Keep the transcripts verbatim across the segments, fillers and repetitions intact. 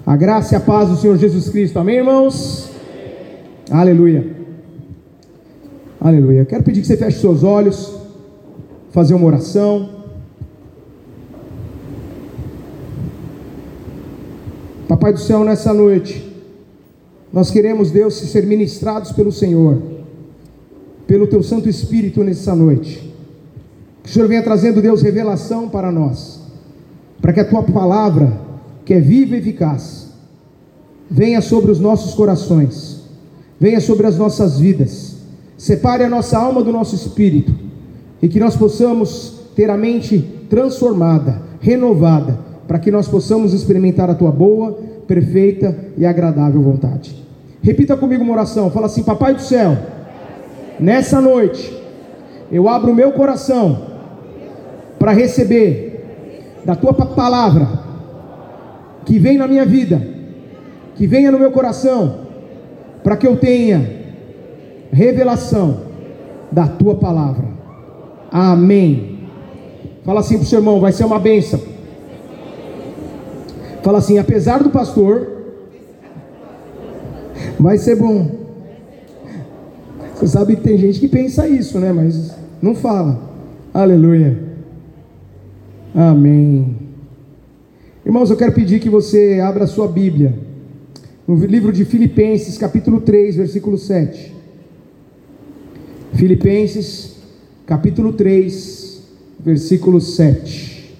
A graça e a paz do Senhor Jesus Cristo, amém, irmãos? Amém. Aleluia, aleluia. Quero pedir que você feche seus olhos, fazer uma oração. Papai do céu, nessa noite, nós queremos, Deus, ser ministrados pelo Senhor, pelo Teu Santo Espírito nessa noite. Que o Senhor venha trazendo, Deus, revelação para nós, para que a Tua palavra, que é viva e eficaz, venha sobre os nossos corações, venha sobre as nossas vidas, separe a nossa alma do nosso espírito, e que nós possamos ter a mente transformada, renovada, para que nós possamos experimentar a Tua boa, perfeita e agradável vontade. Repita comigo uma oração, fala assim: Papai do céu, nessa noite, eu abro o meu coração para receber da Tua palavra, que vem na minha vida, que venha no meu coração, para que eu tenha revelação da Tua palavra. Amém. Fala assim para o seu irmão, vai ser uma bênção. Fala assim: apesar do pastor, vai ser bom. Você sabe que tem gente que pensa isso, né? Mas não fala. Aleluia. Amém. Irmãos, eu quero pedir que você abra a sua Bíblia no livro de Filipenses, capítulo três, versículo sete. Filipenses, capítulo três, versículo sete.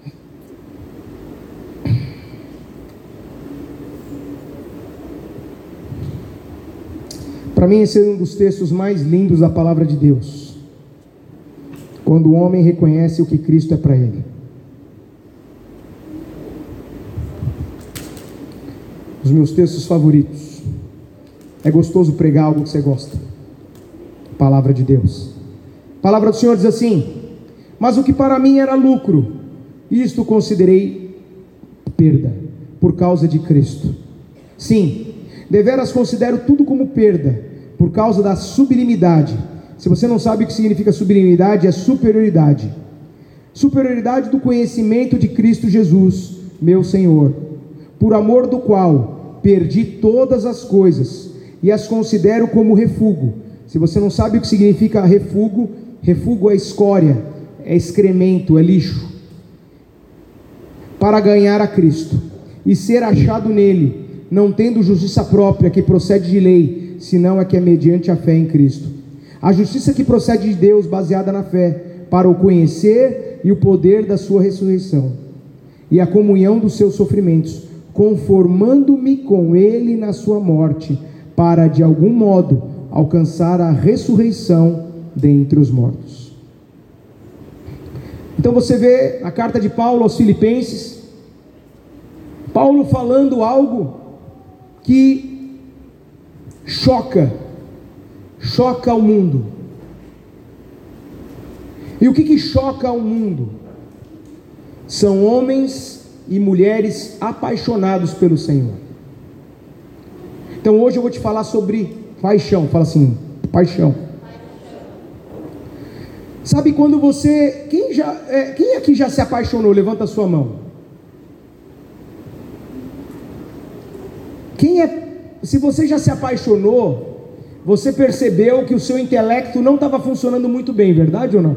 Para mim, esse é um dos textos mais lindos da palavra de Deus, quando o homem reconhece o que Cristo é para ele. Os meus textos favoritos. É gostoso pregar algo que você gosta. Palavra de Deus. A palavra do Senhor diz assim: mas o que para mim era lucro, isto considerei perda, por causa de Cristo. Sim, deveras considero tudo como perda, por causa da sublimidade. Se você não sabe o que significa sublimidade, é superioridade. Superioridade do conhecimento de Cristo Jesus, meu Senhor, por amor do qual perdi todas as coisas e as considero como refúgio. Se você não sabe o que significa refúgio, refúgio é escória, é excremento, é lixo, para ganhar a Cristo e ser achado nele, não tendo justiça própria que procede de lei, senão a que é mediante a fé em Cristo. A justiça que procede de Deus, baseada na fé, para o conhecer e o poder da sua ressurreição e a comunhão dos seus sofrimentos, conformando-me com ele na sua morte, para de algum modo alcançar a ressurreição dentre os mortos. Então você vê a carta de Paulo aos Filipenses, Paulo falando algo que choca, choca o mundo. E o que que choca o mundo? São homens e mulheres apaixonados pelo Senhor. Então hoje eu vou te falar sobre paixão. Fala assim: paixão. Sabe quando você, quem já, é, quem aqui já se apaixonou? Levanta a sua mão. Quem é? Se você já se apaixonou, você percebeu que o seu intelecto não estava funcionando muito bem, verdade ou não?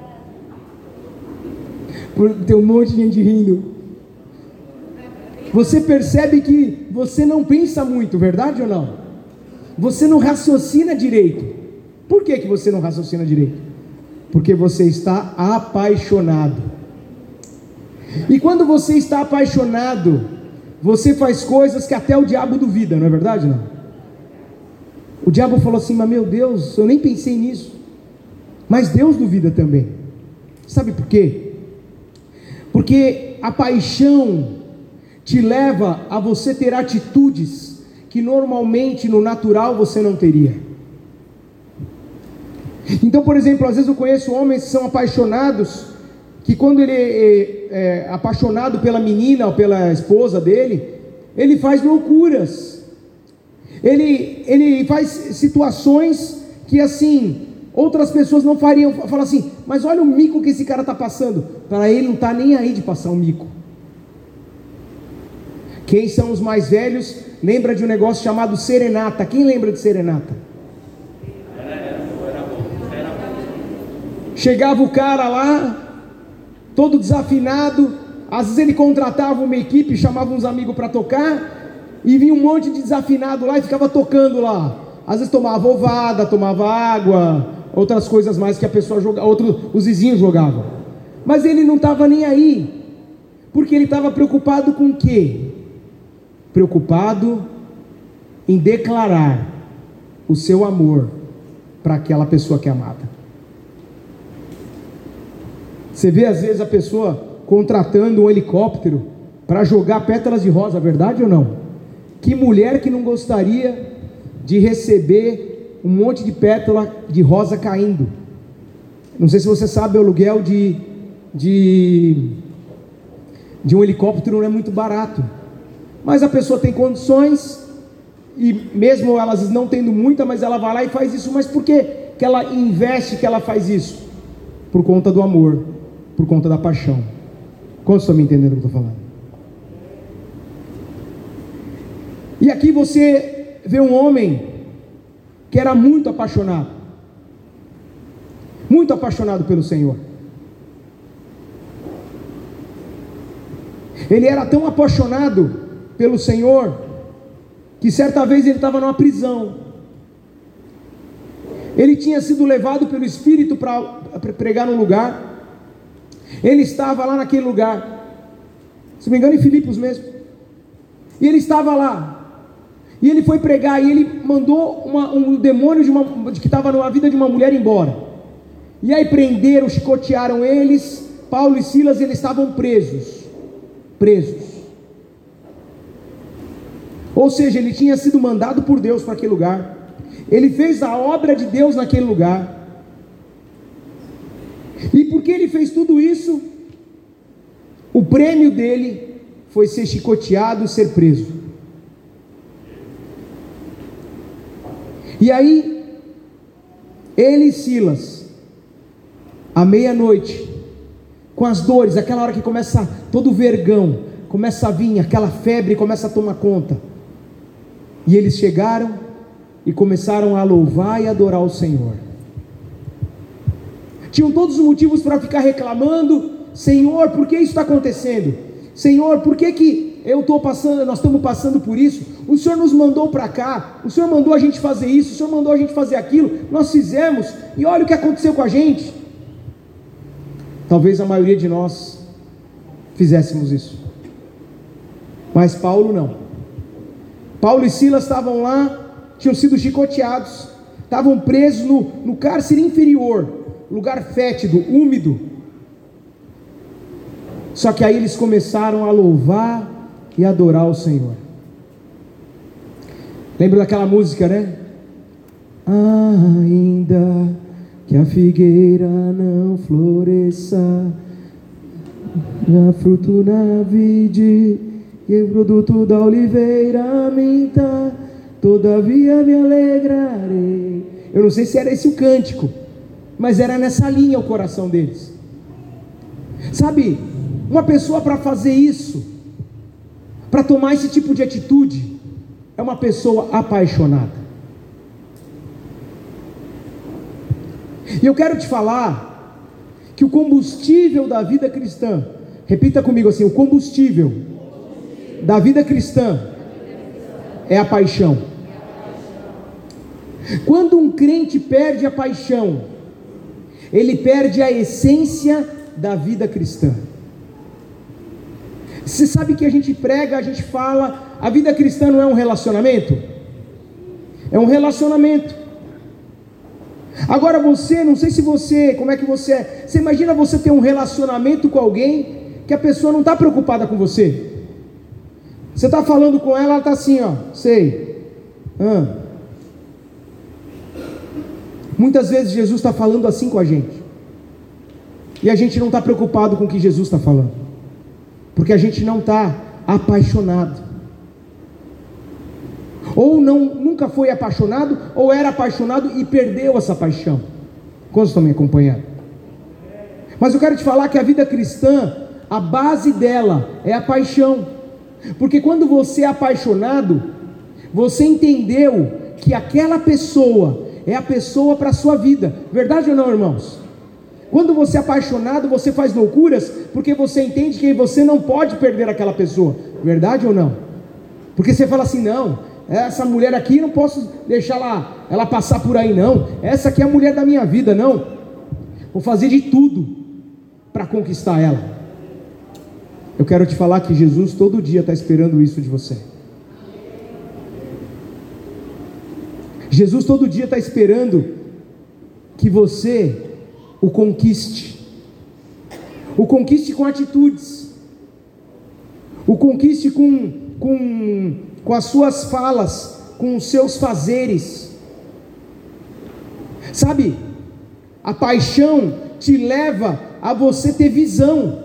Tem um monte de gente rindo. Você percebe que você não pensa muito, verdade ou não? Você não raciocina direito. Por que que você não raciocina direito? Porque você está apaixonado. E quando você está apaixonado, você faz coisas que até o diabo duvida, não é verdade não? O diabo falou assim: mas meu Deus, eu nem pensei nisso. Mas Deus duvida também. Sabe por quê? Porque a paixão te leva a você ter atitudes que normalmente no natural você não teria. Então, por exemplo, às vezes eu conheço homens que são apaixonados, que quando ele é, é apaixonado pela menina ou pela esposa dele, ele faz loucuras, ele, ele faz situações que assim, outras pessoas não fariam. Fala assim: mas olha o mico que esse cara está passando. Para ele não está nem aí de passar um mico. Quem são os mais velhos lembra de um negócio chamado serenata. Quem lembra de serenata? Chegava o cara lá, todo desafinado, às vezes ele contratava uma equipe, chamava uns amigos para tocar, e vinha um monte de desafinado lá e ficava tocando lá. Às vezes tomava ovada, tomava água, outras coisas mais que a pessoa jogava, outros, os vizinhos jogavam. Mas ele não estava nem aí, porque ele estava preocupado com o quê? Preocupado em declarar o seu amor para aquela pessoa que é amada. Você vê às vezes a pessoa contratando um helicóptero para jogar pétalas de rosa, verdade ou não? Que mulher que não gostaria de receber um monte de pétala de rosa caindo? Não sei se você sabe, o aluguel de, de, de um helicóptero não é muito barato, mas a pessoa tem condições, e mesmo elas não tendo muita, mas ela vai lá e faz isso. Mas por que que ela investe, que ela faz isso? Por conta do amor, por conta da paixão. Quantos estão me entendendo o que eu estou falando? E aqui você vê um homem que era muito apaixonado, muito apaixonado pelo Senhor. Ele era tão apaixonado pelo Senhor, que certa vez ele estava numa prisão. Ele tinha sido levado pelo Espírito para pregar num lugar. Ele estava lá naquele lugar, se não me engano em Filipos mesmo, e ele estava lá, e ele foi pregar, e ele mandou uma, um demônio de uma, de que estava na vida de uma mulher embora. E aí prenderam, chicotearam eles. Paulo e Silas, eles estavam presos, presos. Ou seja, ele tinha sido mandado por Deus para aquele lugar. Ele fez a obra de Deus naquele lugar. E porque ele fez tudo isso, o prêmio dele foi ser chicoteado e ser preso. E aí, ele e Silas, à meia-noite, com as dores, aquela hora que começa todo o vergão, começa a vir, aquela febre começa a tomar conta. E eles chegaram e começaram a louvar e adorar o Senhor. Tinham todos os motivos para ficar reclamando: Senhor, por que isso está acontecendo? Senhor, por que que eu estou passando, nós estamos passando por isso? O Senhor nos mandou para cá, o Senhor mandou a gente fazer isso, o Senhor mandou a gente fazer aquilo, nós fizemos, e olha o que aconteceu com a gente. Talvez a maioria de nós fizéssemos isso, mas Paulo não. Paulo e Silas estavam lá, tinham sido chicoteados, estavam presos no, no cárcere inferior, lugar fétido, úmido. Só que aí eles começaram a louvar e adorar o Senhor. Lembra daquela música, né? Ainda que a figueira não floresça, já fruto na vide, e o produto da oliveira minta, todavia me alegrarei. Eu não sei se era esse o cântico, mas era nessa linha o coração deles. Sabe, uma pessoa para fazer isso, para tomar esse tipo de atitude, é uma pessoa apaixonada. E eu quero te falar que o combustível da vida cristã, repita comigo assim: o combustível da vida cristã é a paixão. Quando um crente perde a paixão, ele perde a essência da vida cristã. Você sabe que a gente prega, a gente fala, a vida cristã não é um relacionamento? É um relacionamento. Agora você, não sei se você, como é que você é, você imagina você ter um relacionamento com alguém, que a pessoa não está preocupada com você. Você está falando com ela, ela está assim, ó, sei. Ah. Muitas vezes Jesus está falando assim com a gente, e a gente não está preocupado com o que Jesus está falando, porque a gente não está apaixonado, ou não, nunca foi apaixonado, ou era apaixonado e perdeu essa paixão. Quantos estão me acompanhando? Mas eu quero te falar que a vida cristã, a base dela é a paixão. Porque quando você é apaixonado, você entendeu que aquela pessoa é a pessoa para a sua vida. Verdade ou não, irmãos? Quando você é apaixonado, você faz loucuras, porque você entende que você não pode perder aquela pessoa. Verdade ou não? Porque você fala assim, não, essa mulher aqui não posso deixar ela, ela passar por aí não. Essa aqui é a mulher da minha vida, não. Vou fazer de tudo para conquistar ela. Eu quero te falar que Jesus todo dia está esperando isso de você. Jesus todo dia está esperando que você o conquiste. O conquiste com atitudes. O conquiste com, com, com as suas falas, com os seus fazeres. Sabe, a paixão te leva a você ter visão.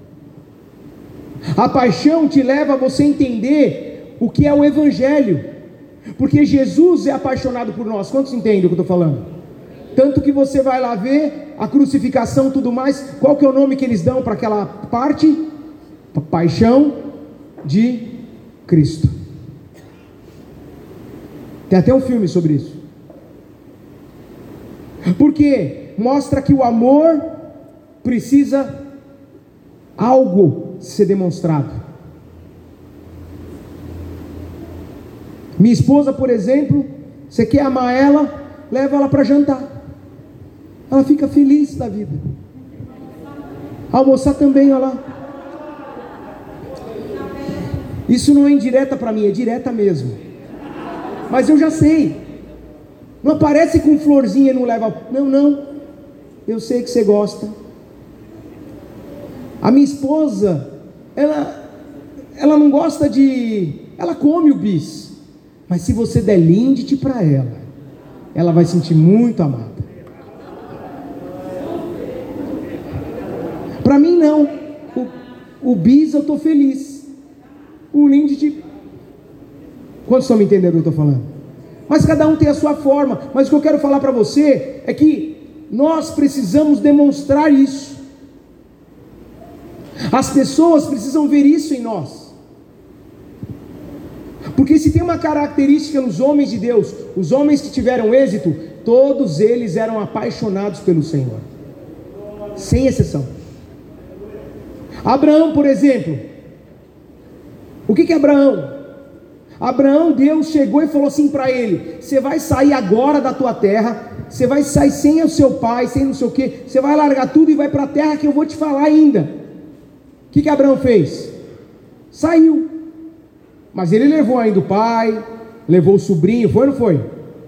A paixão te leva a você entender o que é o Evangelho, porque Jesus é apaixonado por nós. Quantos entendem o que eu estou falando? Tanto que você vai lá ver a crucificação e tudo mais. Qual que é o nome que eles dão para aquela parte? Paixão de Cristo. Tem até um filme sobre isso. Porque mostra que o amor precisa algo ser demonstrado. Minha esposa, por exemplo, você quer amar ela, leva ela para jantar. Ela fica feliz da vida. Almoçar também, olha lá. Isso não é indireta para mim, é direta mesmo. Mas eu já sei. Não aparece com florzinha e não leva. Não, não. Eu sei que você gosta. A minha esposa, ela, ela não gosta de... Ela come o bis. Mas se você der Lindt para ela, ela vai sentir muito amada. Para mim não. O, o bis eu estou feliz. O Lindt... Quantos estão me entendendo o que eu estou falando? Mas cada um tem a sua forma. Mas o que eu quero falar para você é que nós precisamos demonstrar isso. As pessoas precisam ver isso em nós. Porque se tem uma característica nos homens de Deus, os homens que tiveram êxito, todos eles eram apaixonados pelo Senhor, sem exceção. Abraão, por exemplo, o que que é Abraão? Abraão, Deus chegou e falou assim para ele: você vai sair agora da tua terra, você vai sair sem o seu pai, sem não sei o que, você vai largar tudo e vai para a terra que eu vou te falar ainda. O que que Abraão fez? Saiu. Mas ele levou ainda o pai, levou o sobrinho, foi ou não foi?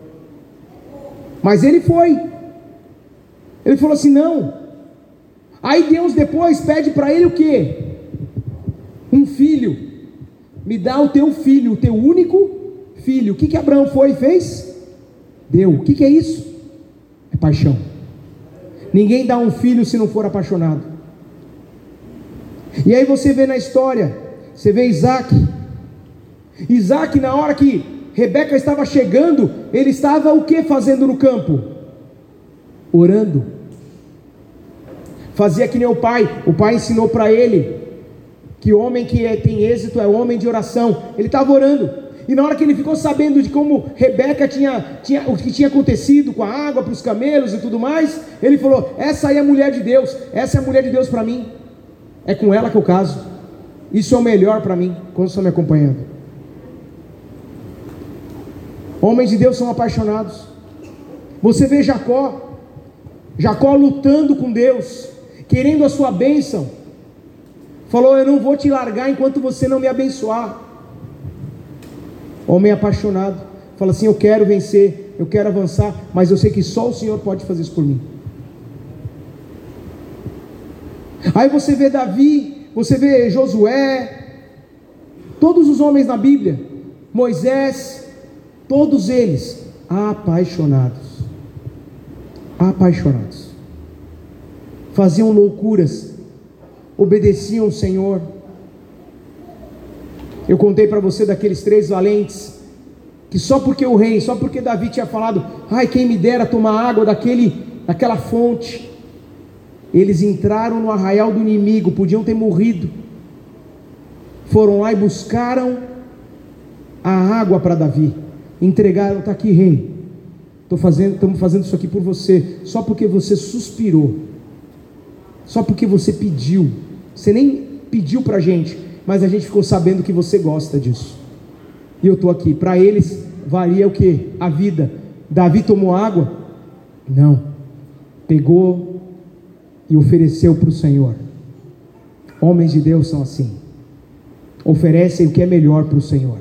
Mas ele foi. Ele falou assim, não. Aí Deus depois pede para ele o quê? Um filho. Me dá o teu filho, o teu único filho. O que que Abraão foi e fez? Deu. O que que é isso? É paixão. Ninguém dá um filho se não for apaixonado. E aí você vê na história, você vê Isaac. Isaac, na hora que Rebeca estava chegando, ele estava o que fazendo no campo? Orando. Fazia que nem o pai. O pai ensinou para ele que homem que é, tem êxito é homem de oração. Ele estava orando. E na hora que ele ficou sabendo de como Rebeca tinha, tinha o que tinha acontecido com a água para os camelos e tudo mais, ele falou: essa aí é a mulher de Deus. Essa é a mulher de Deus para mim. É com ela que eu caso. Isso é o melhor para mim. Quando estão me acompanhando? Homens de Deus são apaixonados. Você vê Jacó, Jacó lutando com Deus, querendo a sua bênção. Falou: eu não vou te largar enquanto você não me abençoar. Homem apaixonado, fala assim: eu quero vencer, eu quero avançar, mas eu sei que só o Senhor pode fazer isso por mim. Aí você vê Davi, você vê Josué, todos os homens na Bíblia, Moisés, todos eles apaixonados, apaixonados, faziam loucuras, obedeciam o Senhor. Eu contei para você daqueles três valentes, que só porque o rei, só porque Davi tinha falado: ai, quem me dera tomar água daquele, daquela fonte, eles entraram no arraial do inimigo, podiam ter morrido, foram lá e buscaram a água para Davi, entregaram: está aqui, rei, estou fazendo, estamos fazendo isso aqui por você, só porque você suspirou, só porque você pediu, você nem pediu para a gente, mas a gente ficou sabendo que você gosta disso, e eu estou aqui. Para eles valia o que? A vida. Davi tomou água? Não, pegou e ofereceu para o Senhor. Homens de Deus são assim, oferecem o que é melhor para o Senhor,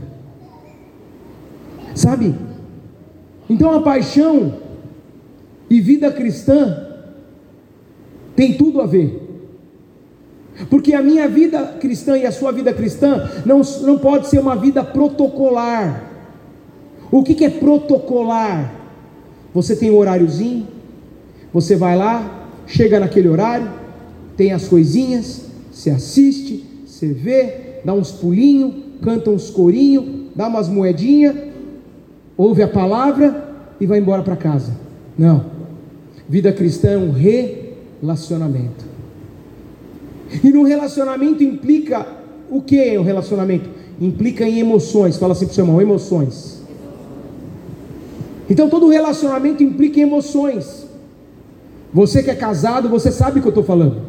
sabe? Então a paixão e vida cristã tem tudo a ver, porque a minha vida cristã e a sua vida cristã não, não pode ser uma vida protocolar. O que, que é protocolar? Você tem um horáriozinho, você vai lá, chega naquele horário, tem as coisinhas, você assiste, você vê, dá uns pulinhos, canta uns corinhos, dá umas moedinhas, ouve a palavra e vai embora para casa. Não, vida cristã é um relacionamento, e no relacionamento implica o que é o relacionamento? Implica em emoções. Fala assim para o seu irmão: emoções. Então todo relacionamento implica em emoções. Você que é casado, você sabe o que eu estou falando.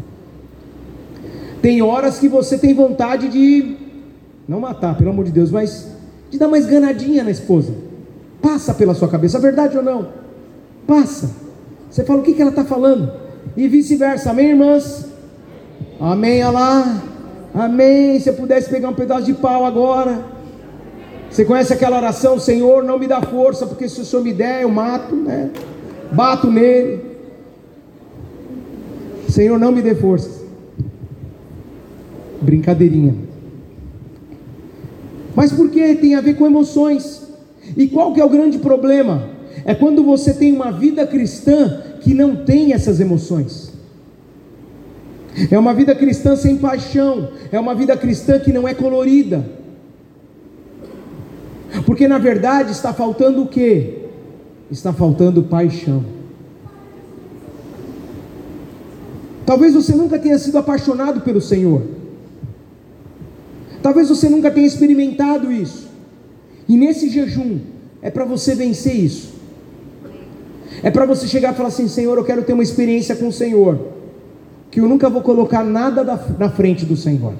Tem horas que você tem vontade de, não matar, pelo amor de Deus, mas de dar uma esganadinha na esposa. Passa pela sua cabeça, verdade ou não? Passa. Você fala: o que, que ela está falando? E vice-versa, amém, irmãs? Amém, olha lá. Amém. Se eu pudesse pegar um pedaço de pau agora. Você conhece aquela oração: Senhor, não me dá força, porque se o Senhor me der, eu mato, né? Bato nele. Senhor, não me dê força. Brincadeirinha. Mas por que? Tem a ver com emoções. E qual que é o grande problema? É quando você tem uma vida cristã que não tem essas emoções. É uma vida cristã sem paixão. É uma vida cristã que não é colorida. Porque na verdade está faltando o quê? Está faltando paixão. Talvez você nunca tenha sido apaixonado pelo Senhor. Talvez você nunca tenha experimentado isso. E nesse jejum é para você vencer isso. É para você chegar e falar assim: Senhor, eu quero ter uma experiência com o Senhor, que eu nunca vou colocar nada na frente do Senhor,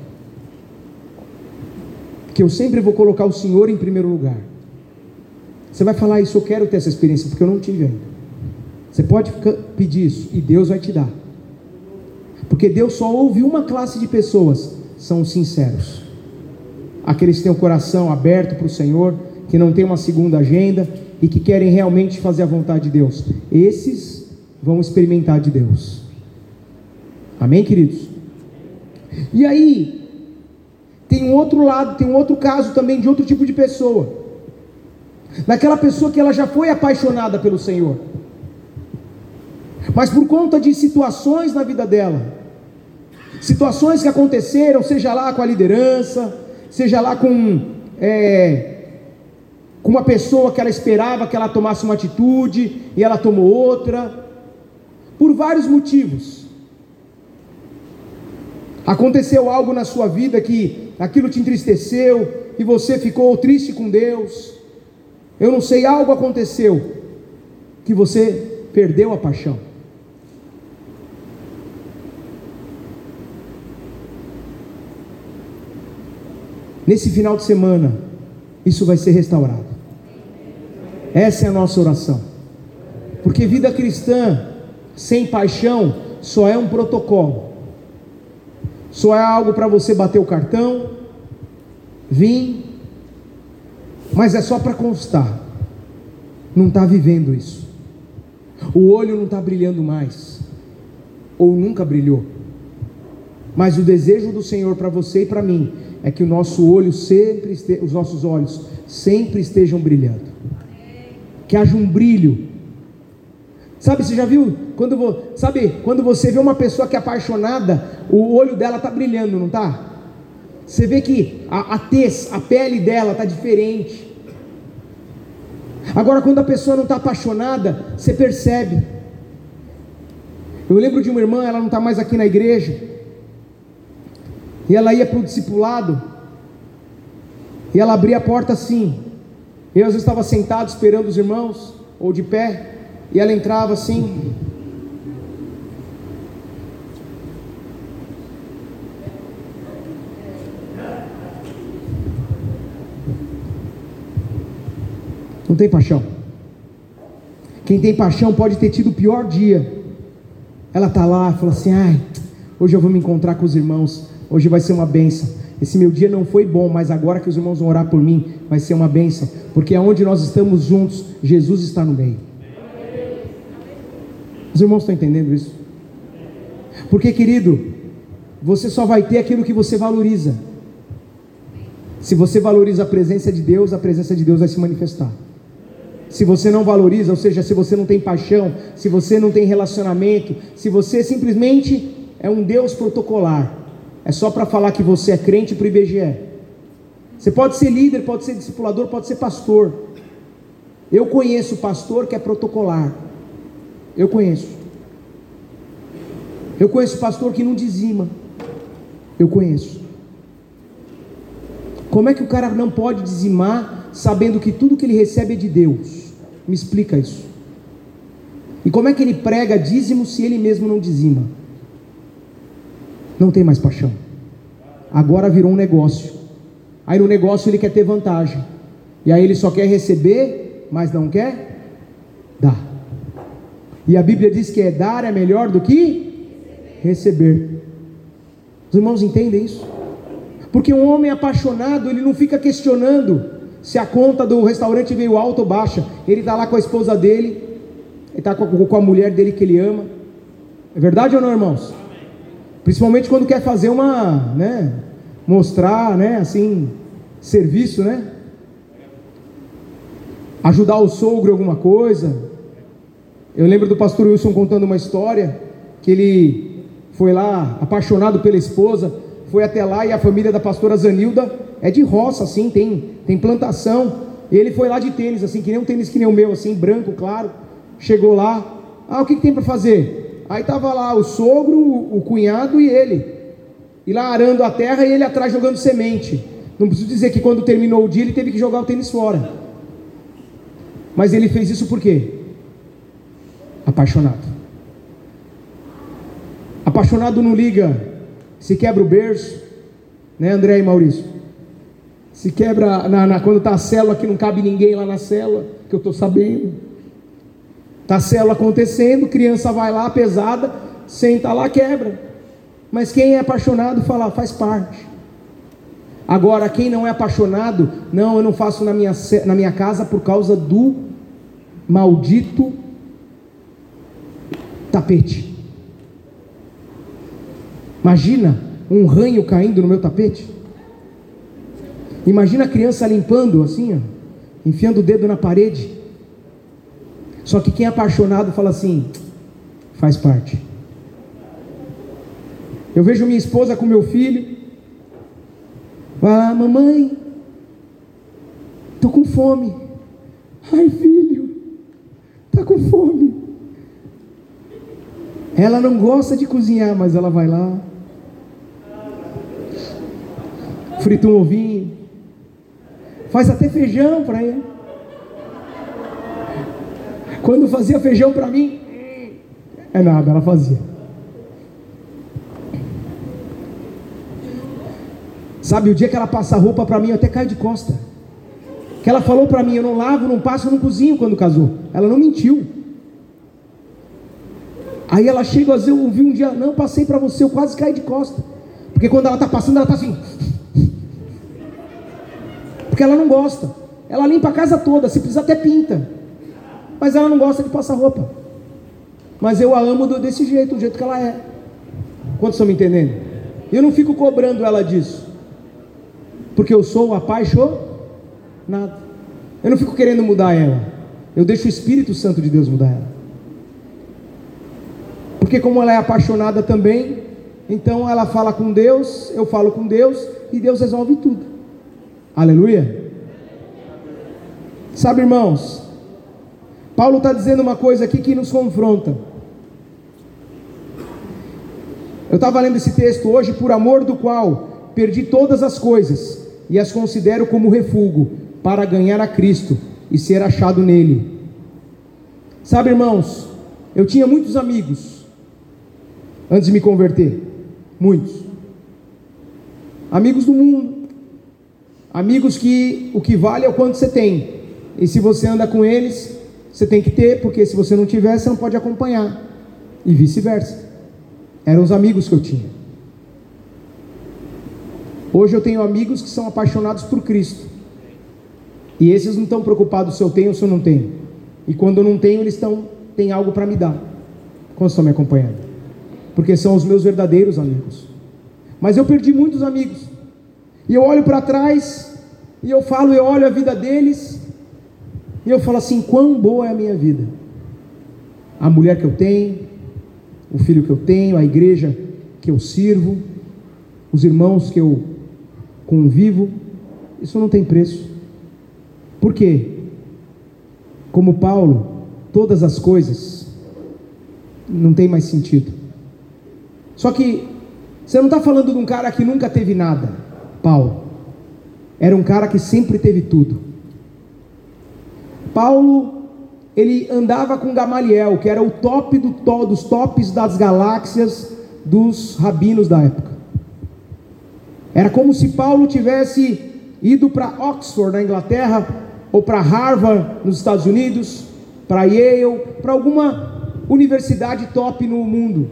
que eu sempre vou colocar o Senhor em primeiro lugar. Você vai falar isso: eu quero ter essa experiência, porque eu não tive ainda. Você pode pedir isso e Deus vai te dar, porque Deus só ouve uma classe de pessoas: são os sinceros, aqueles que têm o coração aberto para o Senhor, que não tem uma segunda agenda e que querem realmente fazer a vontade de Deus. Esses vão experimentar de Deus. Amém, queridos? E aí tem um outro lado, tem um outro caso também de outro tipo de pessoa, daquela pessoa que ela já foi apaixonada pelo Senhor, mas por conta de situações na vida dela, situações que aconteceram, seja lá com a liderança, seja lá com, é, com uma pessoa que ela esperava que ela tomasse uma atitude e ela tomou outra, por vários motivos. Aconteceu algo na sua vida que aquilo te entristeceu e você ficou triste com Deus. Eu não sei, algo aconteceu que você perdeu a paixão. Nesse final de semana, isso vai ser restaurado. Essa é a nossa oração. Porque vida cristã sem paixão só é um protocolo. Só é algo para você bater o cartão, vir, mas é só para constar. Não está vivendo isso. O olho não está brilhando mais, ou nunca brilhou. Mas o desejo do Senhor para você e para mim é que o nosso olho sempre este, os nossos olhos sempre estejam brilhando. Que haja um brilho. Sabe, você já viu, quando, vo, sabe, quando você vê uma pessoa que é apaixonada, o olho dela está brilhando, não está? Você vê que a, a tez, a pele dela está diferente. Agora quando a pessoa não está apaixonada, você percebe. Eu lembro de uma irmã, ela não está mais aqui na igreja, e ela ia para o discipulado, E ela abria a porta assim. Eu às vezes estava sentado esperando os irmãos, ou de pé, e ela entrava assim. Não tem paixão. Quem tem paixão pode ter tido o pior dia. Ela está lá e fala assim: ai, hoje eu vou me encontrar com os irmãos, hoje vai ser uma bênção. Esse meu dia não foi bom, mas agora que os irmãos vão orar por mim, vai ser uma bênção, porque aonde nós estamos juntos, Jesus está no meio. Os irmãos estão entendendo isso? Porque, querido, você só vai ter aquilo que você valoriza. Se você valoriza a presença de Deus, a presença de Deus vai se manifestar. Se você não valoriza, ou seja, se você não tem paixão, se você não tem relacionamento, se você simplesmente é um Deus protocolar, é só para falar que você é crente para o I B G E. Você pode ser líder, pode ser discipulador, pode ser pastor. Eu conheço pastor que é protocolar. Eu conheço. Eu conheço pastor que não dizima. Eu conheço. Como é que o cara não pode dizimar, sabendo que tudo que ele recebe é de Deus? Me explica isso. E como é que ele prega dízimo se ele mesmo não dizima? Não tem mais paixão. Agora virou um negócio. Aí no negócio ele quer ter vantagem. E aí ele só quer receber, mas não quer dar. E a Bíblia diz que é dar é melhor do que receber. Os irmãos entendem isso? Porque um homem apaixonado, ele não fica questionando se a conta do restaurante veio alta ou baixa. Ele está lá com a esposa dele, ele está com, com a mulher dele que ele ama. É verdade ou não, irmãos? Principalmente quando quer fazer uma, né, mostrar, né, assim, serviço, né? Ajudar o sogro em alguma coisa. Eu lembro do pastor Wilson contando uma história, que ele foi lá, apaixonado pela esposa, foi até lá, e a família da pastora Zanilda é de roça, assim, tem, tem plantação, e ele foi lá de tênis, assim, que nem um tênis que nem o meu, assim, branco, claro. Chegou lá, ah, o que, que tem para fazer? Aí estava lá o sogro, o cunhado e ele, e lá arando a terra, e ele atrás jogando semente. Não preciso dizer que quando terminou o dia ele teve que jogar o tênis fora, mas ele fez isso por quê? Apaixonado. Apaixonado não liga se quebra o berço, né, André e Maurício? Se quebra na, na, quando está a célula que não cabe ninguém lá na célula, que eu estou sabendo. Está a célula acontecendo, criança vai lá pesada, senta lá, quebra. Mas quem é apaixonado fala, faz parte. Agora quem não é apaixonado, não, eu não faço na minha, na minha casa por causa do maldito tapete. Imagina um ranho caindo no meu tapete. Imagina a criança limpando assim, ó, enfiando o dedo na parede. Só que quem é apaixonado fala assim, faz parte. Eu vejo minha esposa com meu filho, vai lá, mamãe, tô com fome. Ai, filho, tá com fome. Ela não gosta de cozinhar, mas ela vai lá, frita um ovinho, faz até feijão para ele. Quando fazia feijão para mim, é nada, ela fazia. Sabe, o dia que ela passa a roupa para mim, eu até caio de costa. Que ela falou para mim, eu não lavo, não passo, eu não cozinho quando casou. Ela não mentiu. Aí ela chega, às vezes eu ouvi um dia, não, passei para você, eu quase caí de costa. Porque quando ela está passando, ela está assim. Porque ela não gosta. Ela limpa a casa toda, se precisar até pinta. Mas ela não gosta de passar roupa. Mas eu a amo desse jeito, do jeito que ela é. Quantos estão me entendendo? Eu não fico cobrando ela disso, porque eu sou apaixonado. Eu não fico querendo mudar ela. Eu deixo o Espírito Santo de Deus mudar ela. Porque como ela é apaixonada também, então ela fala com Deus, eu falo com Deus, e Deus resolve tudo. Aleluia. Sabe, irmãos, Paulo está dizendo uma coisa aqui que nos confronta. Eu estava lendo esse texto hoje, por amor do qual perdi todas as coisas, e as considero como refúgio para ganhar a Cristo e ser achado nele. Sabe, irmãos, eu tinha muitos amigos antes de me converter, muitos, amigos do mundo, amigos que o que vale é o quanto você tem, e se você anda com eles, você tem que ter, porque se você não tiver, você não pode acompanhar, e vice-versa. Eram os amigos que eu tinha. Hoje eu tenho amigos que são apaixonados por Cristo, e esses não estão preocupados se eu tenho ou se eu não tenho, e quando eu não tenho, eles estão, têm algo para me dar. Quantos estão me acompanhando? Porque são os meus verdadeiros amigos. Mas eu perdi muitos amigos, e eu olho para trás, e eu falo, eu olho a vida deles, e eu falo assim, quão boa é a minha vida, a mulher que eu tenho, o filho que eu tenho, a igreja que eu sirvo, os irmãos que eu convivo, isso não tem preço. Por quê? Como Paulo, todas as coisas não tem mais sentido. Só que você não está falando de um cara que nunca teve nada. Paulo era um cara que sempre teve tudo. Paulo, ele andava com Gamaliel, que era o top do to, dos tops das galáxias dos rabinos da época. Era como se Paulo tivesse ido para Oxford, na Inglaterra, ou para Harvard, nos Estados Unidos, para Yale, para alguma universidade top no mundo.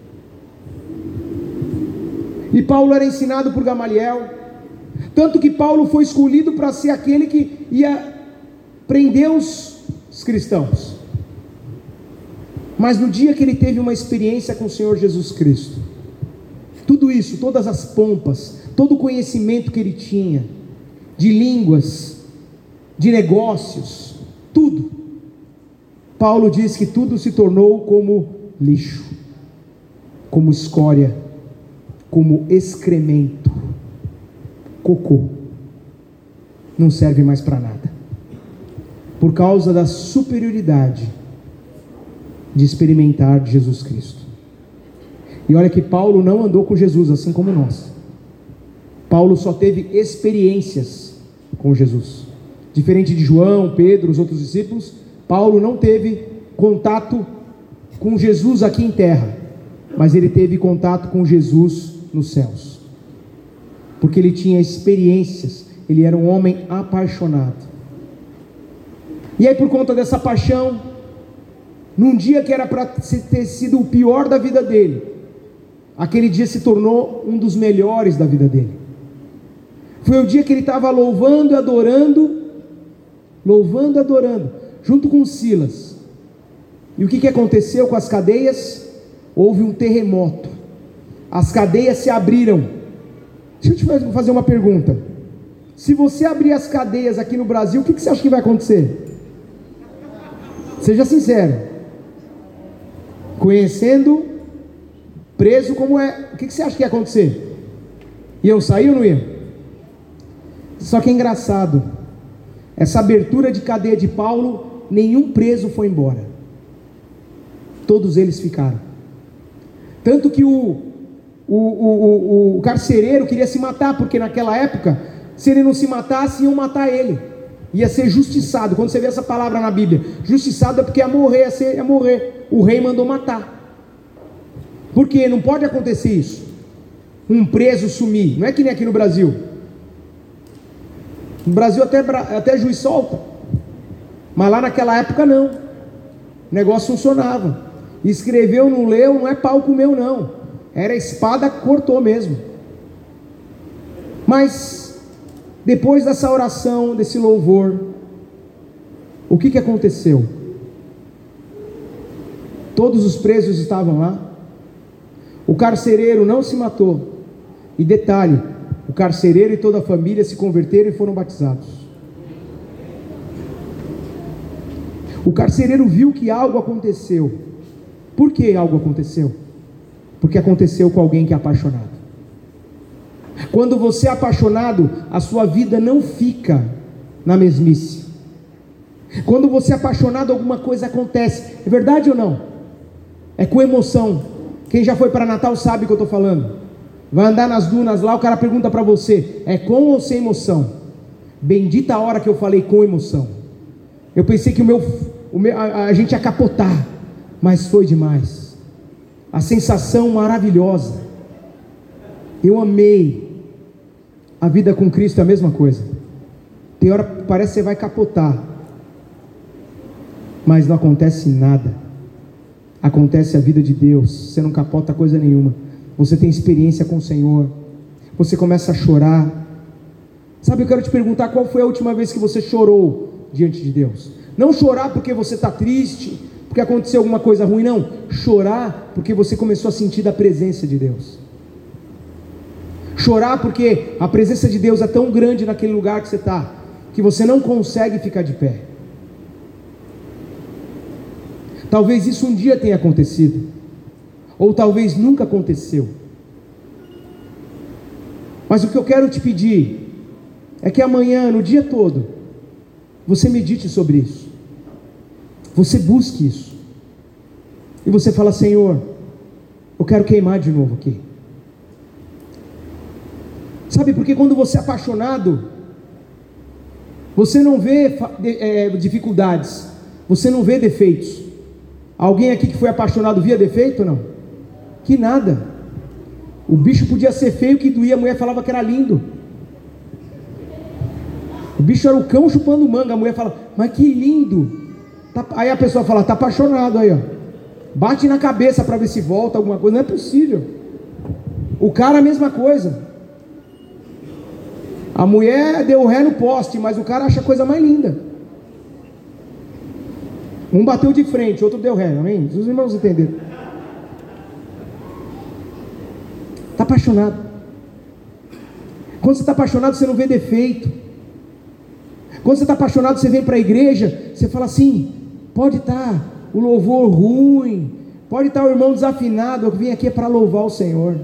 E Paulo era ensinado por Gamaliel, tanto que Paulo foi escolhido para ser aquele que ia prender os, os cristãos. Mas no dia que ele teve uma experiência com o Senhor Jesus Cristo, tudo isso, todas as pompas, todo o conhecimento que ele tinha, de línguas, de negócios, tudo, Paulo diz que tudo se tornou como lixo, como escória, como excremento, cocô, não serve mais para nada, por causa da superioridade de experimentar de Jesus Cristo. E olha que Paulo não andou com Jesus, assim como nós. Paulo só teve experiências com Jesus, diferente de João, Pedro, os outros discípulos. Paulo não teve contato com Jesus aqui em terra, mas ele teve contato com Jesus nos céus, porque ele tinha experiências, ele era um homem apaixonado. E aí, por conta dessa paixão, num dia que era para ter sido o pior da vida dele, aquele dia se tornou um dos melhores da vida dele. Foi o dia que ele estava louvando e adorando, louvando e adorando, junto com Silas. E o que, que aconteceu com as cadeias? Houve um terremoto, as cadeias se abriram. Deixa eu te fazer uma pergunta: se você abrir as cadeias aqui no Brasil, o que, que você acha que vai acontecer? Seja sincero, conhecendo preso como é, o que, que você acha que ia acontecer? Iam sair ou não iam? Só que é engraçado, essa abertura de cadeia de Paulo, nenhum preso foi embora, todos eles ficaram. Tanto que o, o, o, o, o carcereiro queria se matar, porque naquela época, se ele não se matasse, iam matar ele, ia ser justiçado. Quando você vê essa palavra na Bíblia, justiçado é porque ia morrer, ia, ser, ia morrer. O rei mandou matar, porque não pode acontecer isso, um preso sumir. Não é que nem aqui no Brasil. No Brasil até, até juiz solta, mas lá naquela época não, o negócio funcionava. Escreveu, não leu, não é pau comeu não, era espada, cortou mesmo. Mas depois dessa oração, desse louvor, o que que aconteceu? Todos os presos estavam lá, o carcereiro não se matou, e detalhe, o carcereiro e toda a família se converteram e foram batizados. O carcereiro viu que algo aconteceu. Por que algo aconteceu? Porque aconteceu com alguém que é apaixonado. Quando você é apaixonado, a sua vida não fica na mesmice. Quando você é apaixonado, alguma coisa acontece. É verdade ou não? É com emoção. Quem já foi para Natal sabe o que eu estou falando. vai andar nas dunas lá, o cara pergunta para você, é com ou sem emoção? Bendita a hora que eu falei com emoção. Eu pensei que o meu, o meu, a, a gente ia capotar, mas foi demais. A sensação maravilhosa. Eu amei. A vida com Cristo é a mesma coisa. Tem hora que parece que você vai capotar, mas não acontece nada. Acontece a vida de Deus. Você não capota coisa nenhuma. Você tem experiência com o Senhor. Você começa a chorar. Sabe, eu quero te perguntar, qual foi a última vez que você chorou diante de Deus? Não chorar porque você está triste, porque aconteceu alguma coisa ruim, não. Chorar porque você começou a sentir a presença de Deus. Chorar porque a presença de Deus é tão grande naquele lugar que você está, que você não consegue ficar de pé. Talvez isso um dia tenha acontecido, ou talvez nunca aconteceu. Mas o que eu quero te pedir é que amanhã, no dia todo, você medite sobre isso, você busque isso, e você fala: Senhor, eu quero queimar de novo aqui. Sabe, porque quando você é apaixonado, você não vê é, dificuldades, você não vê defeitos. Alguém aqui que foi apaixonado via defeito ou não? Que nada. O bicho podia ser feio que doía, a mulher falava que era lindo. O bicho era o cão chupando manga, a mulher fala: mas que lindo. Aí a pessoa fala: tá apaixonado aí, ó. Bate na cabeça para ver se volta alguma coisa. Não é possível. O cara a mesma coisa. A mulher deu ré no poste, mas o cara acha a coisa mais linda. Um bateu de frente, outro deu ré, amém? Os irmãos entenderam. Está apaixonado. Quando você está apaixonado, você não vê defeito. Quando você está apaixonado, você vem para a igreja, você fala assim: pode estar o louvor ruim, pode estar o irmão desafinado, eu vim aqui para louvar o Senhor.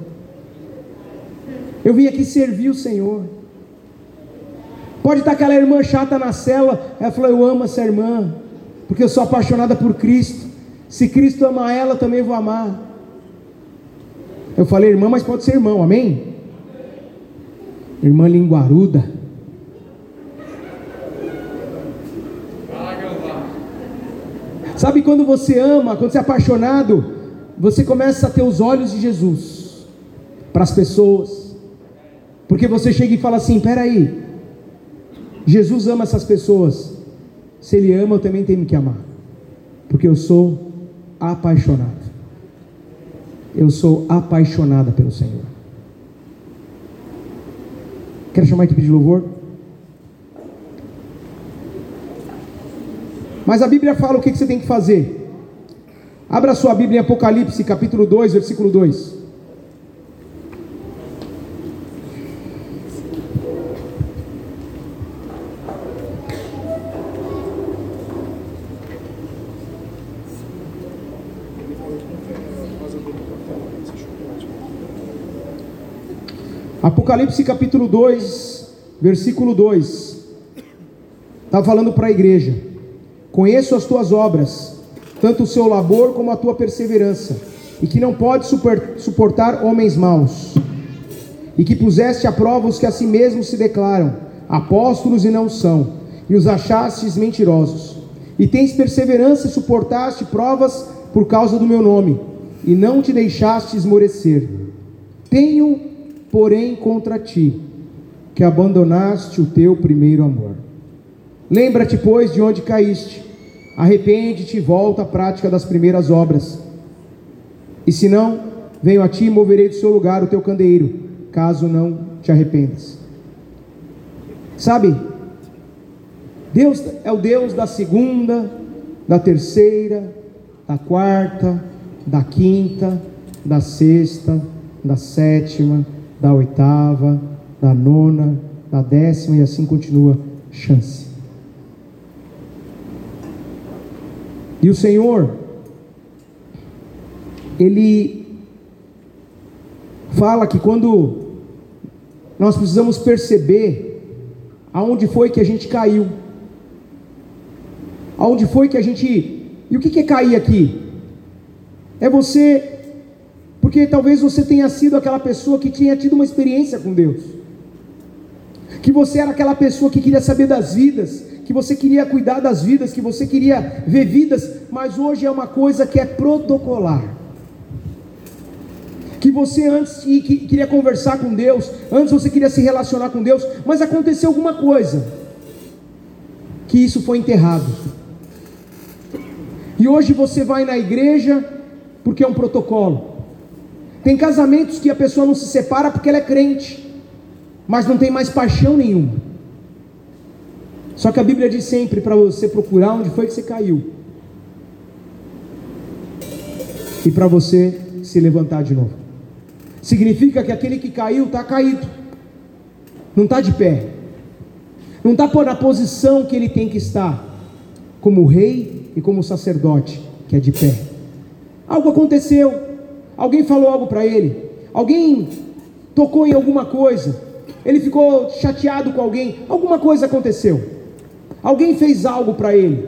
Eu vim aqui servir o Senhor. Pode estar aquela irmã chata na cela, ela falou: eu amo essa irmã, porque eu sou apaixonada por Cristo. Se Cristo ama ela, eu também vou amar. Eu falei irmã, mas pode ser irmão, amém? Irmã linguaruda. Sabe, quando você ama, quando você é apaixonado, você começa a ter os olhos de Jesus para as pessoas, porque você chega e fala assim: peraí, Jesus ama essas pessoas. Se Ele ama, eu também tenho que amar, porque eu sou apaixonado. Eu sou apaixonada pelo Senhor. Quero chamar a equipe de louvor. Mas a Bíblia fala o que você tem que fazer. Abra sua Bíblia em Apocalipse capítulo dois, versículo dois. Apocalipse capítulo dois, versículo dois. Está falando para a igreja: conheço as tuas obras, tanto o seu labor como a tua perseverança, e que não pode suportar homens maus, e que puseste à prova os que a si mesmos se declaram apóstolos e não são, e os achastes mentirosos. E tens perseverança e suportaste provas por causa do meu nome, e não te deixaste esmorecer. Tenho, porém, contra ti, que abandonaste o teu primeiro amor. Lembra-te, pois, de onde caíste, arrepende-te e volta à prática das primeiras obras. E se não, venho a ti e moverei do seu lugar o teu candeeiro, caso não te arrependas. Sabe, Deus é o Deus da segunda, da terceira, da quarta, da quinta, da sexta, da sétima, da oitava, da nona, da décima, e assim continua. Chance. E o Senhor, Ele fala que quando nós precisamos perceber aonde foi que a gente caiu, aonde foi que a gente... E o que é cair aqui? É você... Porque talvez você tenha sido aquela pessoa que tinha tido uma experiência com Deus, que você era aquela pessoa que queria saber das vidas, que você queria cuidar das vidas, que você queria ver vidas, mas hoje é uma coisa que é protocolar. Que você antes que queria conversar com Deus, antes você queria se relacionar com Deus, mas aconteceu alguma coisa, que isso foi enterrado. E hoje você vai na igreja porque é um protocolo. Tem casamentos que a pessoa não se separa porque ela é crente, mas não tem mais paixão nenhuma. Só que a Bíblia diz sempre para você procurar onde foi que você caiu, e para você se levantar de novo. Significa que aquele que caiu está caído, não está de pé, não está na posição que ele tem que estar, como rei e como sacerdote, que é de pé. Algo aconteceu, alguém falou algo para ele, alguém tocou em alguma coisa, ele ficou chateado com alguém, alguma coisa aconteceu, alguém fez algo para ele,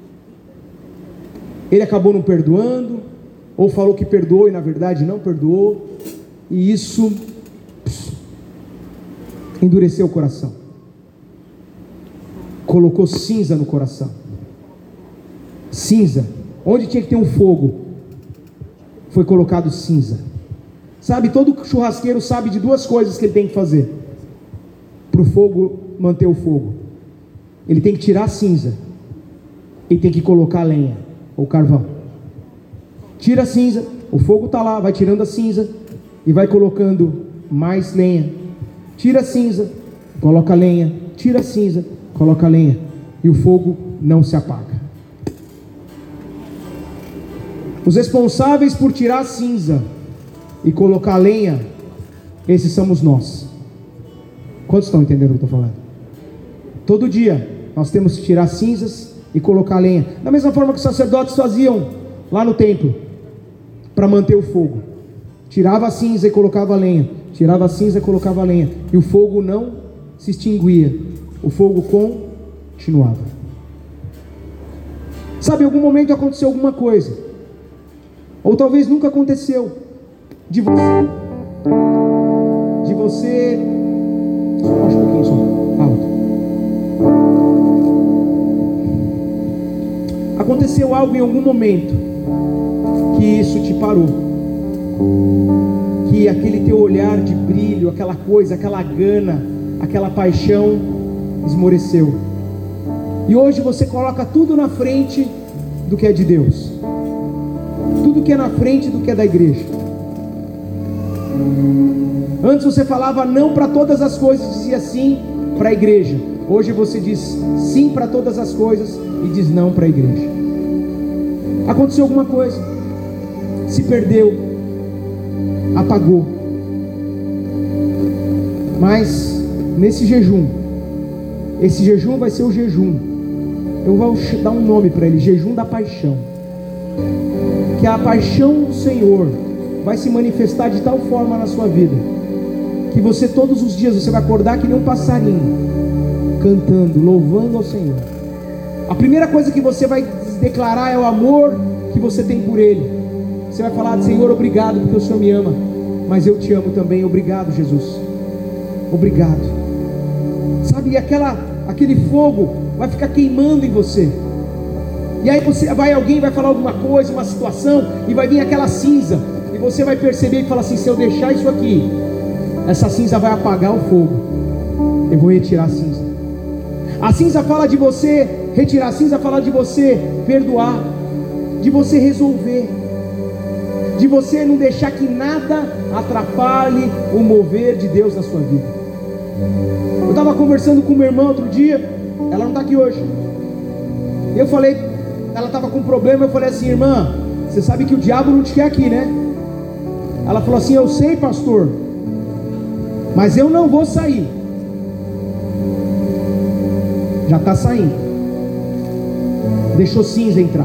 ele acabou não perdoando, ou falou que perdoou e na verdade não perdoou, e isso pss, endureceu o coração, colocou cinza no coração. Cinza, onde tinha que ter um fogo, foi colocado cinza. Sabe, todo churrasqueiro sabe de duas coisas que ele tem que fazer para o fogo manter o fogo: ele tem que tirar a cinza e tem que colocar a lenha ou carvão. Tira a cinza, o fogo está lá, vai tirando a cinza e vai colocando mais lenha. Tira a cinza, coloca a lenha, tira a cinza, coloca a lenha, e o fogo não se apaga. Os responsáveis por tirar a cinza e colocar a lenha, esses somos nós. Quantos estão entendendo o que eu estou falando? Todo dia nós temos que tirar cinzas e colocar a lenha, da mesma forma que os sacerdotes faziam lá no templo, para manter o fogo. Tirava a cinza e colocava a lenha, tirava a cinza e colocava a lenha, e o fogo não se extinguia, o fogo continuava. Sabe, em algum momento aconteceu alguma coisa, ou talvez nunca aconteceu, de você, de você, baixa um pouquinho só, alto. Aconteceu algo em algum momento, que isso te parou, que aquele teu olhar de brilho, aquela coisa, aquela gana, aquela paixão esmoreceu, e hoje você coloca tudo na frente do que é de Deus, tudo que é na frente do que é da igreja. Antes você falava não para todas as coisas, dizia sim para a igreja. Hoje você diz sim para todas as coisas e diz não para a igreja. Aconteceu alguma coisa, se perdeu, apagou. Mas nesse jejum, esse jejum vai ser o jejum, eu vou dar um nome para ele: jejum da paixão. Que a paixão do Senhor vai se manifestar de tal forma na sua vida, que você todos os dias você vai acordar que nem um passarinho, cantando, louvando ao Senhor. A primeira coisa que você vai declarar é o amor que você tem por Ele. Você vai falar: Senhor, obrigado porque o Senhor me ama, mas eu te amo também. Obrigado, Jesus, obrigado. Sabe, e aquela, aquele fogo vai ficar queimando em você. E aí você vai, alguém vai falar alguma coisa, uma situação, e vai vir aquela cinza, e você vai perceber e falar assim: se eu deixar isso aqui, essa cinza vai apagar o fogo, eu vou retirar a cinza. A cinza fala de você retirar, a cinza fala de você perdoar, de você resolver, de você não deixar que nada atrapalhe o mover de Deus na sua vida. Eu estava conversando com minha irmã outro dia, ela não está aqui hoje. Eu falei, ela estava com um problema, eu falei assim: irmã, você sabe que o diabo não te quer aqui, né? Ela falou assim: eu sei, pastor, mas eu não vou sair. Já está saindo, deixou cinza entrar,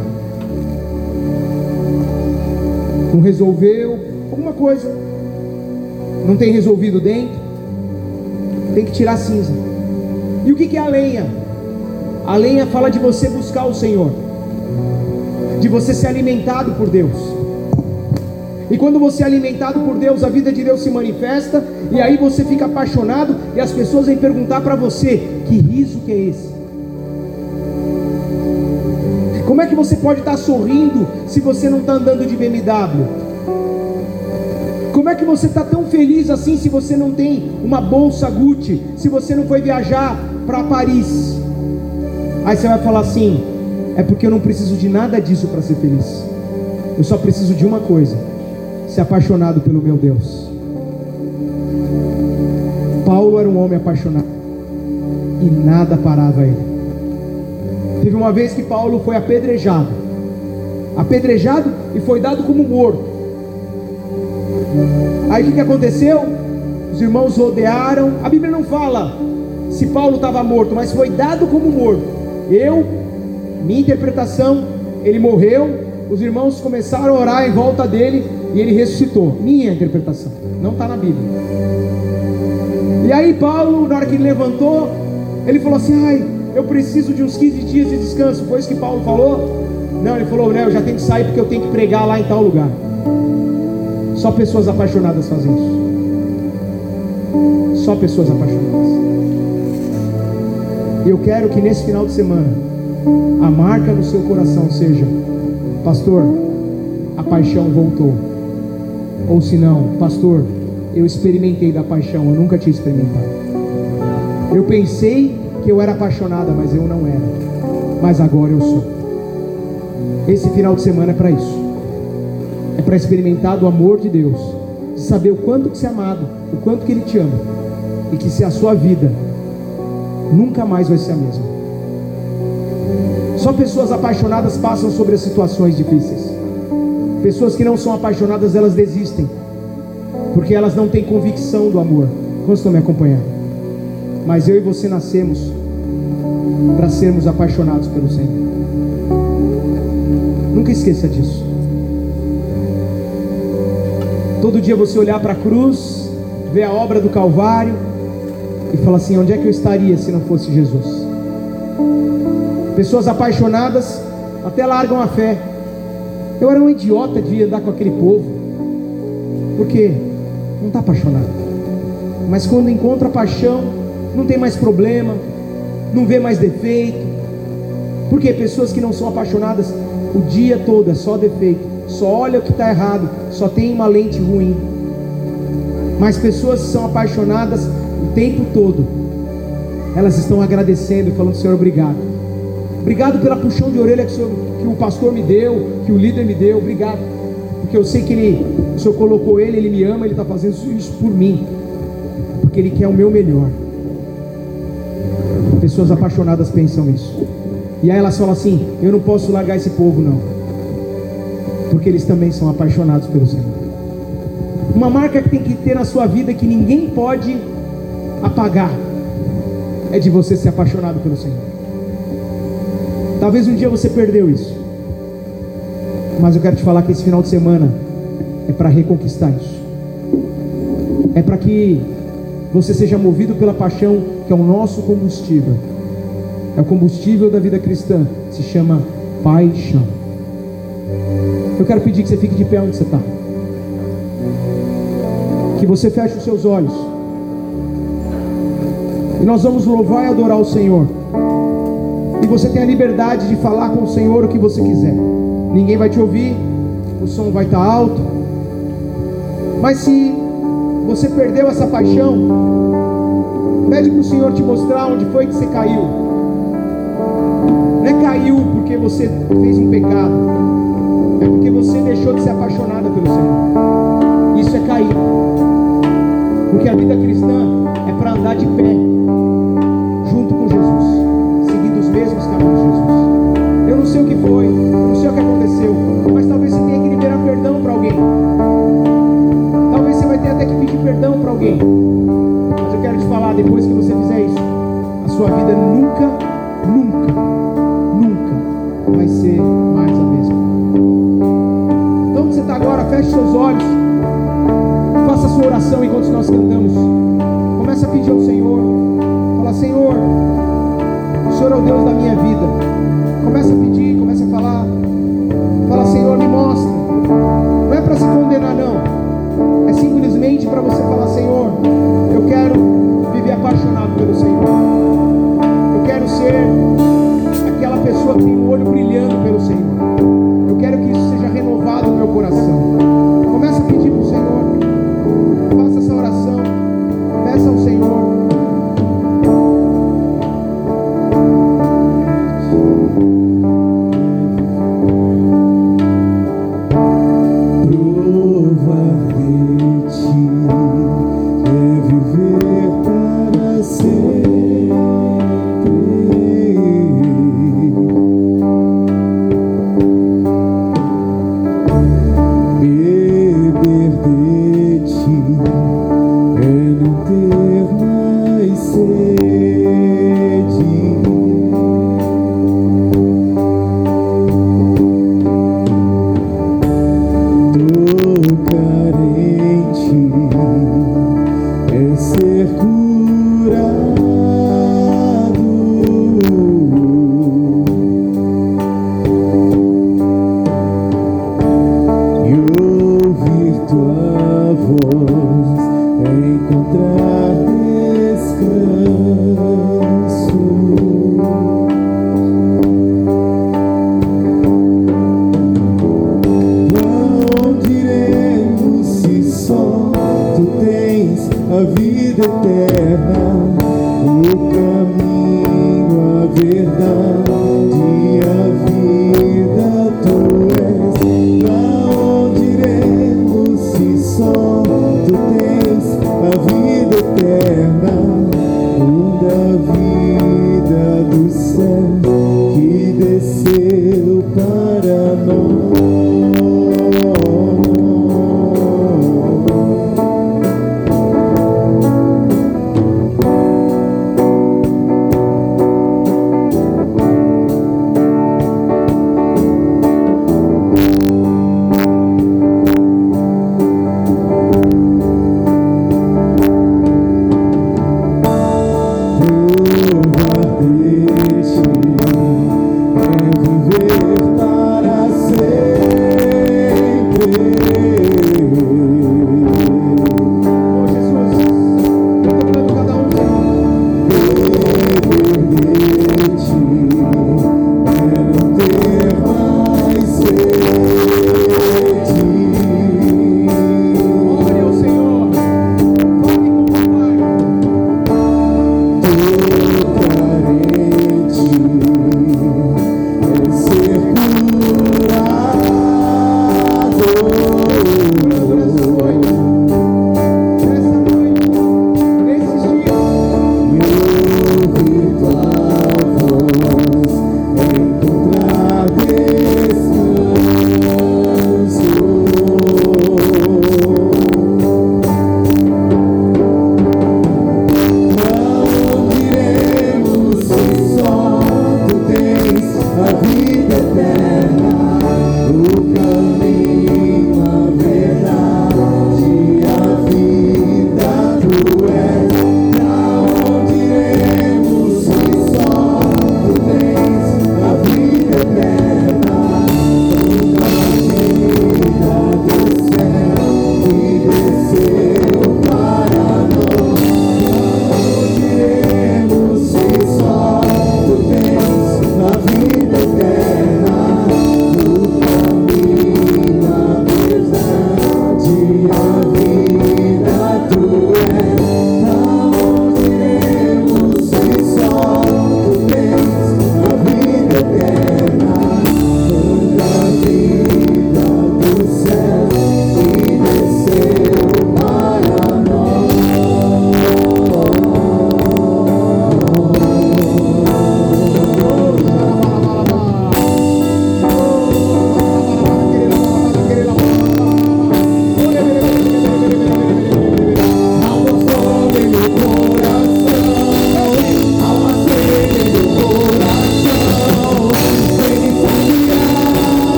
não resolveu alguma coisa, não tem resolvido dentro, tem que tirar cinza. E o que é a lenha? A lenha fala de você buscar o Senhor, de você ser alimentado por Deus. E quando você é alimentado por Deus, a vida de Deus se manifesta, e aí você fica apaixonado, e as pessoas vêm perguntar para você: que riso que é esse? Como é que você pode estar sorrindo se você não está andando de B M W? Como é que você está tão feliz assim se você não tem uma bolsa Gucci, se você não foi viajar para Paris? Aí você vai falar assim: é porque eu não preciso de nada disso para ser feliz. Eu só preciso de uma coisa: ser apaixonado pelo meu Deus. Paulo era um homem apaixonado e nada parava ele. Teve uma vez que Paulo foi apedrejado, apedrejado e foi dado como morto. Aí o que, que aconteceu? Os irmãos rodearam. A Bíblia não fala se Paulo estava morto, mas foi dado como morto. Eu, minha interpretação, ele morreu. Os irmãos começaram a orar em volta dele e ele ressuscitou. Minha interpretação, não está na Bíblia. E aí Paulo, na hora que ele levantou, ele falou assim: ai, eu preciso de uns quinze dias de descanso. Foi isso que Paulo falou? Não, ele falou: né, eu já tenho que sair porque eu tenho que pregar lá em tal lugar. Só pessoas apaixonadas fazem isso. Só pessoas apaixonadas. E eu quero que nesse final de semana a marca no seu coração seja: pastor, a paixão voltou. Ou se não: pastor, eu experimentei da paixão, eu nunca tinha experimentado. Eu pensei que eu era apaixonada, mas eu não era. Mas agora eu sou. Esse final de semana é para isso. É para experimentar do amor de Deus, de saber o quanto que você é amado, o quanto que Ele te ama, e que se a sua vida nunca mais vai ser a mesma. Só pessoas apaixonadas passam sobre as situações difíceis. Pessoas que não são apaixonadas, elas desistem, porque elas não têm convicção do amor. Quantos estão me acompanhando? Mas eu e você nascemos para sermos apaixonados pelo Senhor. Nunca esqueça disso. Todo dia você olhar para a cruz, ver a obra do Calvário e falar assim: onde é que eu estaria se não fosse Jesus? Pessoas apaixonadas até largam a fé. Eu era um idiota de andar com aquele povo, porque não está apaixonado. Mas quando encontra paixão, não tem mais problema, não vê mais defeito. Porque pessoas que não são apaixonadas, o dia todo é só defeito, só olha o que está errado, só tem uma lente ruim. Mas pessoas que são apaixonadas o tempo todo, elas estão agradecendo e falando: Senhor, obrigado. Obrigado pela puxão de orelha que o, Senhor, que o pastor me deu, que o líder me deu. Obrigado, porque eu sei que ele, o Senhor colocou ele, ele me ama, ele está fazendo isso por mim, porque Ele quer o meu melhor. Pessoas apaixonadas pensam isso. E aí elas falam assim: eu não posso largar esse povo não, porque eles também são apaixonados pelo Senhor. Uma marca que tem que ter na sua vida, que ninguém pode apagar, é de você ser apaixonado pelo Senhor. Talvez um dia você perdeu isso, mas eu quero te falar que esse final de semana é para reconquistar isso. É para que você seja movido pela paixão, que é o nosso combustível. É o combustível da vida cristã, se chama paixão. Eu quero pedir que você fique de pé onde você está, que você feche os seus olhos, e nós vamos louvar e adorar o Senhor. E você tem a liberdade de falar com o Senhor o que você quiser. Ninguém vai te ouvir, o som vai estar alto. Mas se você perdeu essa paixão, pede para o Senhor te mostrar onde foi que você caiu. Não é caiu porque você fez um pecado, é porque você deixou de ser apaixonada pelo Senhor. Isso é cair. Porque a vida cristã é para andar de pé junto com Jesus, seguindo os mesmos caminhos de Jesus. Eu não sei o que foi, eu não sei o que aconteceu, mas talvez você tenha que liberar perdão para alguém. Talvez você vai ter até que pedir perdão para alguém. Mas eu quero te falar, depois que você fizer isso, a sua vida nunca, nunca, nunca vai ser mais a mesma. Então onde você está agora, feche seus olhos, faça a sua oração enquanto nós cantamos. Começa a pedir ao Senhor. Fala: Senhor, o Senhor é o Deus da minha vida. Começa a pedir, começa a falar. Fala: Senhor, me mostra. Não é para se condenar não,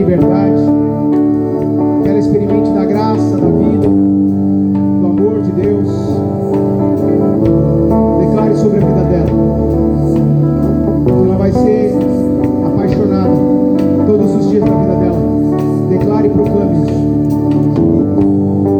liberdade, que ela experimente da graça, da vida, do amor de Deus. Declare sobre a vida dela que ela vai ser apaixonada todos os dias da vida dela. Declare e proclame isso.